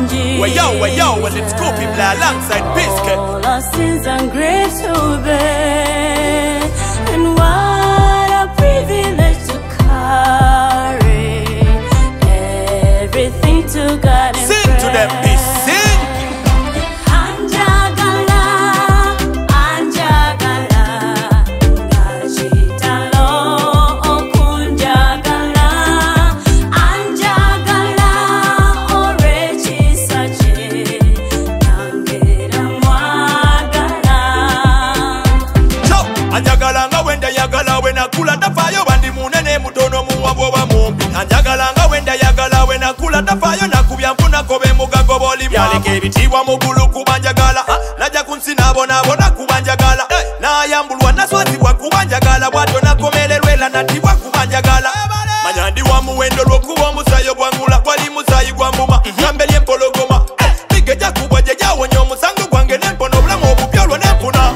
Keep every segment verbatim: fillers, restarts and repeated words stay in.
Well, yo, well, yo, well, it's Scoopy Blah alongside Biscuit. All our sins and griefs to bear, and what a privilege to carry everything to God and Sing to them, peace, sing. Anjagalanga wenda yagala wena kula tafayo bandi munene mutono muwabo wa mumbi. Anjagalanga wenda yagala wena kula tafayo na kubya mpuna kobe mugago boli byaleke ebitiwa mugulu kubanjagala naja kunsinabo nabo na kubanjagala na yambulwa naswatibwa kubanjagala bwato nakomererwela natibwa kubanjagala manyandi wa muwendo lwokuba omusayo gwangula wali musayi gwa mbuma ngambeli empologoma bigeja kubwa jejawonya omusango gwange nempono obulamu obupyolwo nempuna.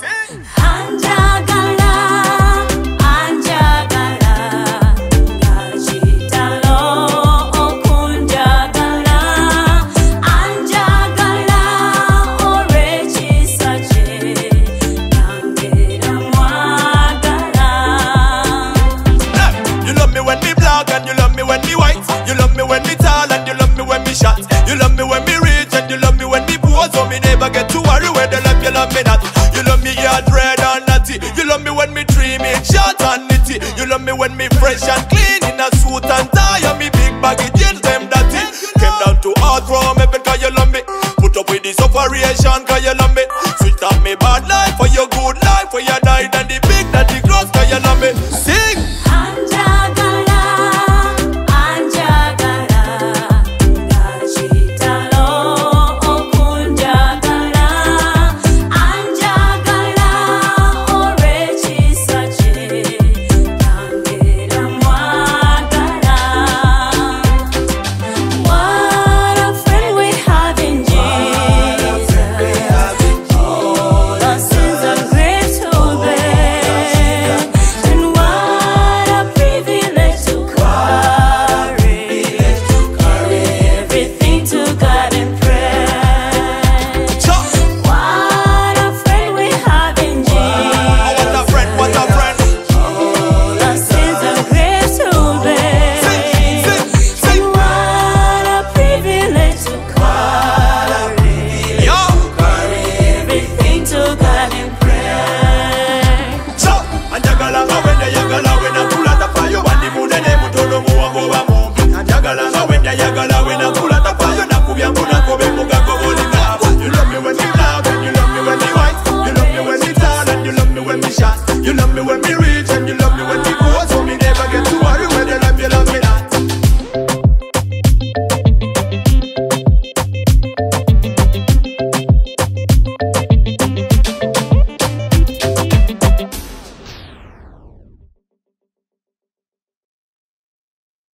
You love me when me rich and you love me when me poor, so me never get too worried whether love you love me not. You love me hard, red and natty. You love me when me dreamy, short and nitty. You love me when me fresh and clean in a suit and tie, and me big baggy jeans them dirty. Came down to earth from heaven 'cause you love me. Put up with this operation 'cause you love me. Switch up me bad life for your good life, where you died and the big daddy gross 'cause you love me.